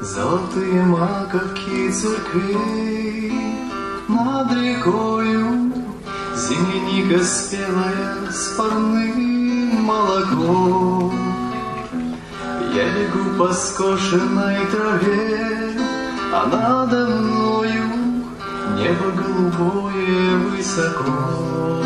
Золотые маковки церквей над рекою, земляника спелая с парным молоком. Я бегу по скошенной траве, а надо мною небо голубое высоко.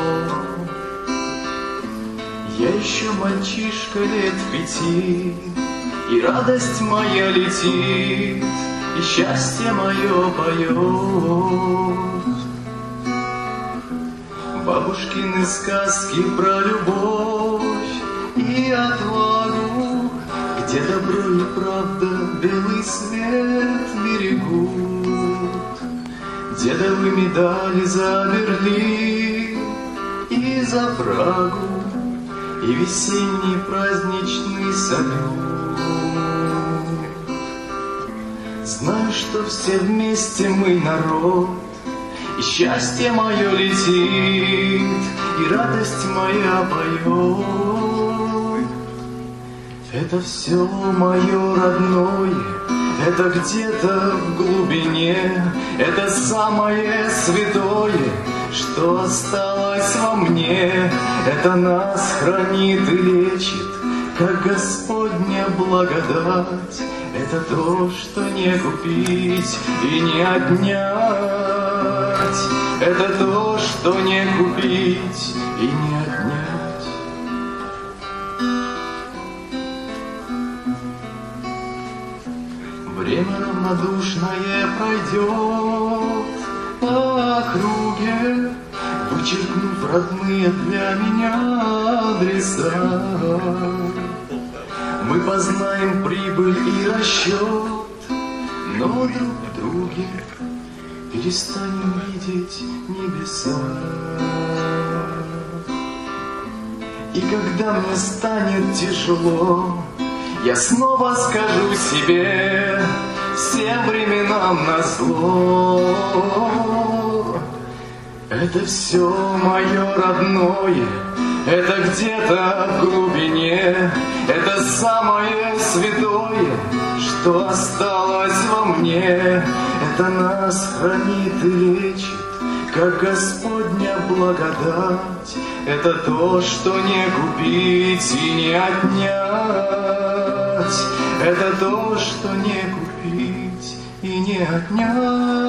Я еще мальчишка лет 5, и радость моя летит, и счастье мое поет. Бабушкины сказки про любовь и отвагу, где добро и правда белый свет берегут. Дедовы медали за Берлин и за Прагу, и весенний праздничный салют. Знаю, что все вместе мы народ, и счастье мое летит, и радость моя поет. Это все мое родное, это где-то в глубине, это самое святое, что осталось во мне. Это нас хранит и лечит, как Господня благодать. Это то, что не купить и не отнять. Это то, что не купить и не отнять. Время равнодушное пройдет по округе, вычеркнув родные для меня адреса. Мы познаем прибыль и расчет, но друг в друге перестанем видеть небеса. И когда мне станет тяжело, я снова скажу себе всем временам назло: это все мое родное, это где-то в глубине, это самое святое, что осталось во мне. Это нас хранит и лечит, как Господня благодать. Это то, что не купить и не отнять. Это то, что не купить и не отнять.